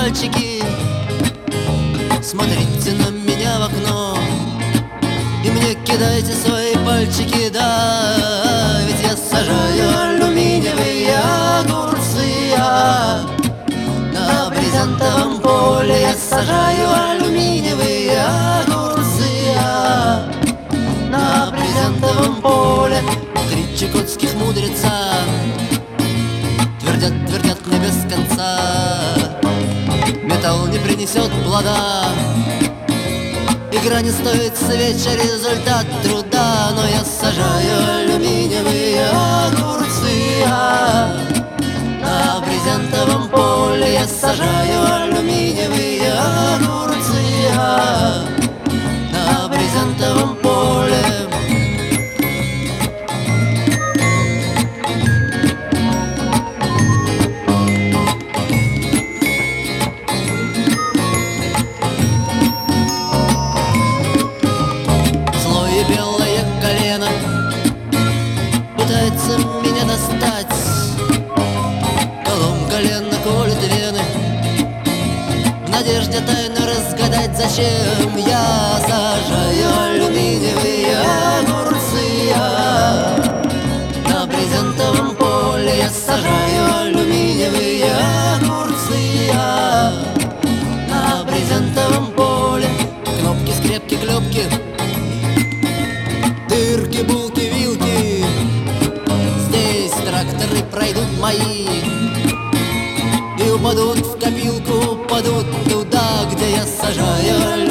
мальчики, смотрите на меня в окно и мне кидайте свои пальчики, да, ведь я сажаю алюминиевые огурцы, на брезентовом поле я сажаю алюминиевые огурцы, на брезентовом поле. Три чукотских мудреца твердят мне без конца: металл не принесет плода, игра не стоит свеча, результат труда. Но я сажаю алюминиевые огурцы, на брезентовом поле я сажаю алюминиевые огурцы, на брезентовом поле. Белое колено пытается меня достать, колом колено колет вены, в надежде тайну разгадать, зачем я сажаю алюминиевые огурцы, на брезентовом поле я сажаю алюминиевые огурцы, на брезентовом поле. Кнопки, скрепки, клепки, дырки, булки, вилки, здесь тракторы пройдут мои и упадут в копилку, упадут туда, где я сажаю